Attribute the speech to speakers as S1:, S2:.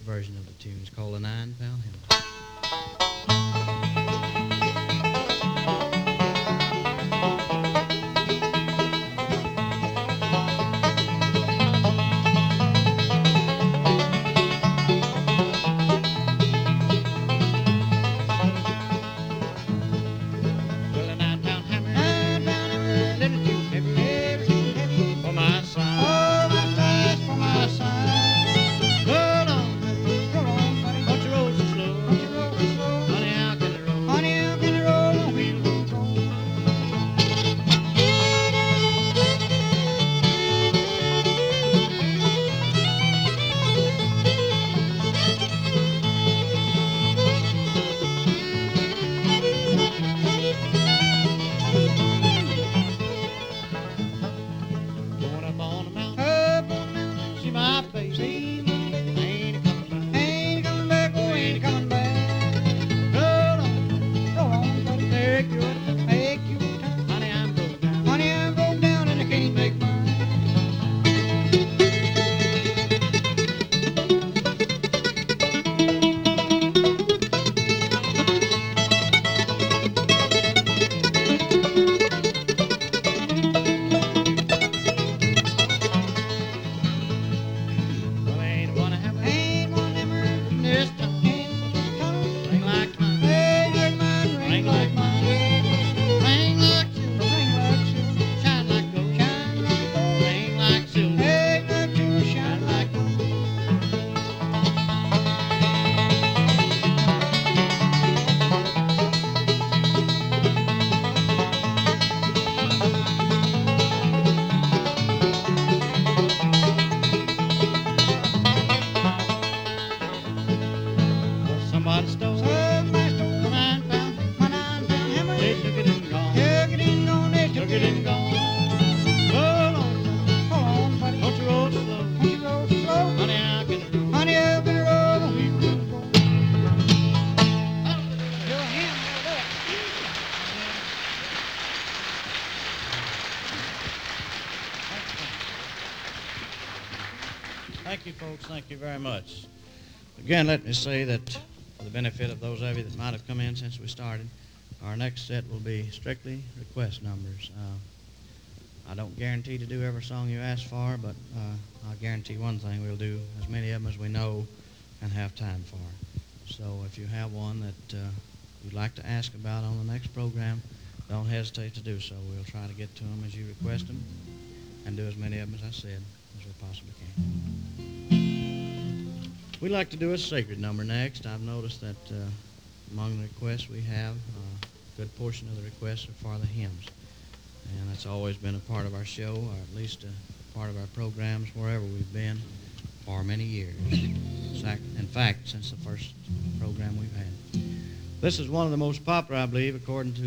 S1: version of the tune. It's called the 9-Pound Hammer. Well, a 9-pound hammer, little too heavy for my size, for my size. Roll on, buddy, don't you roll so slow, honey, how can it roll, on wheels of gold? Going up on the mountain, see my face, ain't coming back, oh, ain't coming back. Roll on, buddy, take your time, honey, I'm broke down, and I can't make mine. Well, ain't one hammer this time, ring like mine, ring like mine, ring like silver, shine like gold, ring like silver, shine like gold. Well, somebody stole my 9-pound hammer. They took it and gone. They took it and gone. Hold on, buddy. Don't you roll so slow. Honey, how can it roll? On wheels of gold. Your hammer there. Thank you, folks. Thank you very much. Again, let me say that for the benefit of those of you that might have come in since we started, our next set will be strictly request numbers. I don't guarantee to do every song you ask for, but I'll guarantee one thing: we'll do as many of them as we know and have time for. So if you have one that you'd like to ask about on the next program, don't hesitate to do so. We'll try to get to them as you request them and do as many of them, as I said, as we possibly can. We'd like to do a sacred number next. I've noticed that among the requests we have, a good portion of the requests are for the hymns. And that's always been a part of our show, or at least a part of our programs wherever we've been for many years. In fact, since the first program we've had. This is one of the most popular, I believe, according to